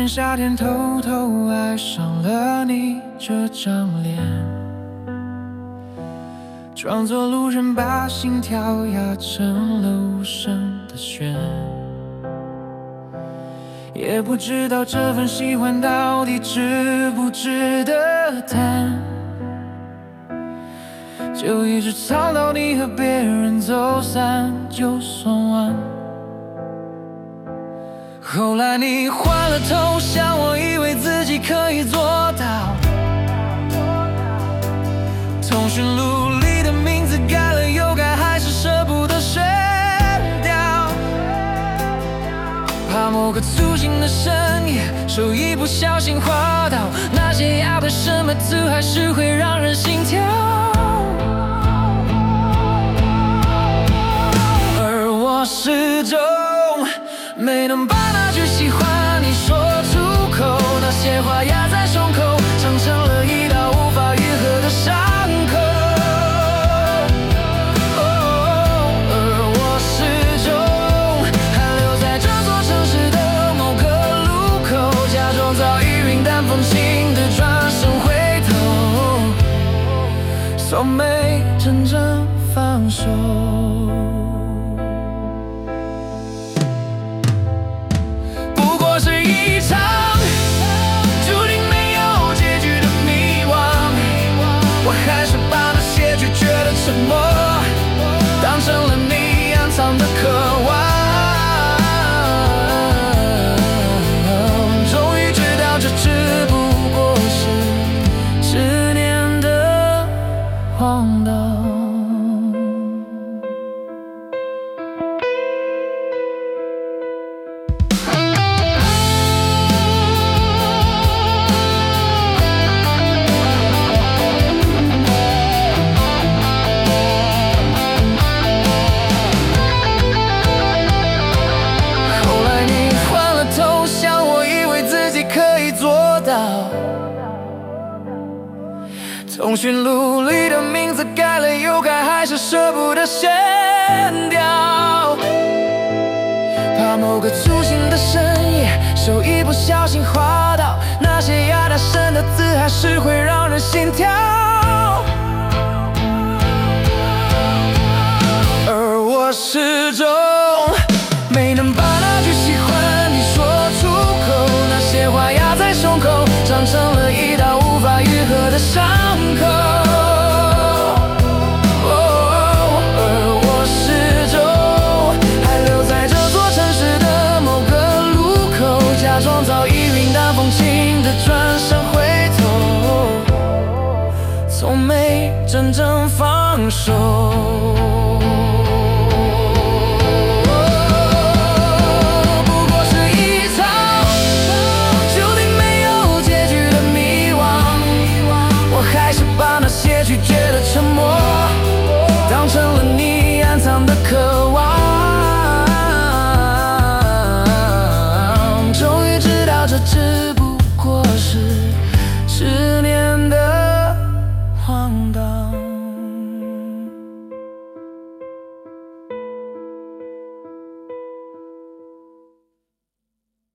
年夏天偷偷爱上了你这张脸，装作路人把心跳压成了无声的旋，也不知道这份喜欢到底值不值得谈，就一直藏到你和别人走散就算完。后来你换了头像，我以为自己可以做到，通讯录里的名字改了又改，还是舍不得删掉，怕某个粗心的深夜，手一不小心滑到那些要的什么字，还是会让人心跳。而我始终没能把那句喜欢你说出口，那些话压在胸口，长成了一道无法愈合的伤口。而我始终还留在这座城市的某个路口，假装早已云淡风轻的转身回头，从没真正放手。沉默当成了你暗藏的渴望，终于知道这只不过是执念的荒岛。通讯录里的名字改了又改，还是舍不得删掉，怕某个粗心的深夜，手一不小心滑到那些压太深的字，还是会让人心跳。而我始终没能把那句喜欢你说出口，那些话压在胸口，长成了一道无法愈合的伤口。而我始终还留在这座城市的某个路口，假装早已云淡风轻的转身回头，从没真正放手。拒绝的沉默当成了你暗藏的渴望，终于知道这只不